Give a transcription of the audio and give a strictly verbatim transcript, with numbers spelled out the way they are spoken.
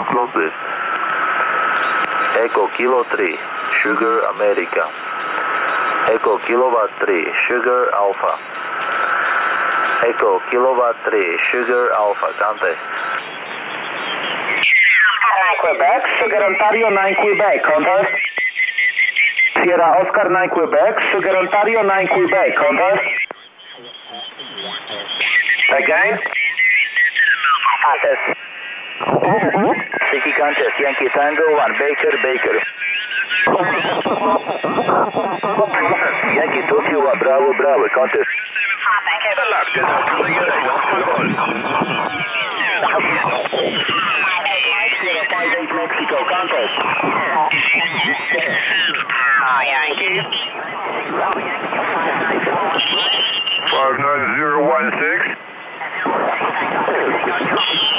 Close. Echo Kilo three, Sugar America. Echo Kilowatt three, Sugar Alpha. Echo Kilowatt three, Sugar Alpha. Contact. Quebec, Sugar Ontario nine Quebec, contact. Sierra Oscar nine Quebec, Sugar Ontario nine Quebec, contact. Again? Contest. City contest, Yankee Tango one, Baker, Baker. Yankee Tokyo one, Bravo, Bravo, contest. Mexico, contest. Yankee. five nine zero one six.